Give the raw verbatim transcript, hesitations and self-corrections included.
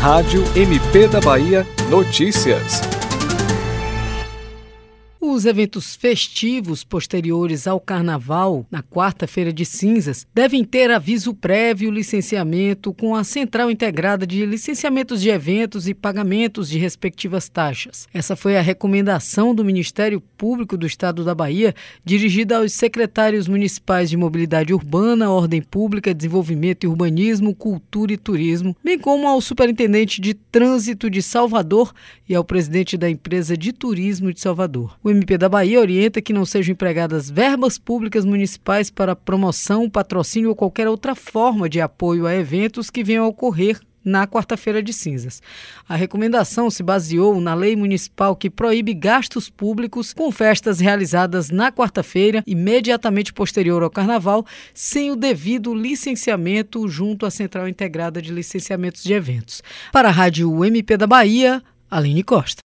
Rádio M P da Bahia Notícias. Os eventos festivos posteriores ao Carnaval, na quarta-feira de cinzas, devem ter aviso prévio, licenciamento com a Central Integrada de Licenciamentos de Eventos e pagamentos de respectivas taxas. Essa foi a recomendação do Ministério Público do Estado da Bahia, dirigida aos secretários municipais de Mobilidade Urbana, Ordem Pública, Desenvolvimento e Urbanismo, Cultura e Turismo, bem como ao Superintendente de Trânsito de Salvador e ao presidente da Empresa de Turismo de Salvador. O M P da Bahia orienta que não sejam empregadas verbas públicas municipais para promoção, patrocínio ou qualquer outra forma de apoio a eventos que venham a ocorrer na quarta-feira de cinzas. A recomendação se baseou na lei municipal que proíbe gastos públicos com festas realizadas na quarta-feira, imediatamente posterior ao Carnaval, sem o devido licenciamento junto à Central Integrada de Licenciamentos de Eventos. Para a Rádio M P da Bahia, Aline Costa.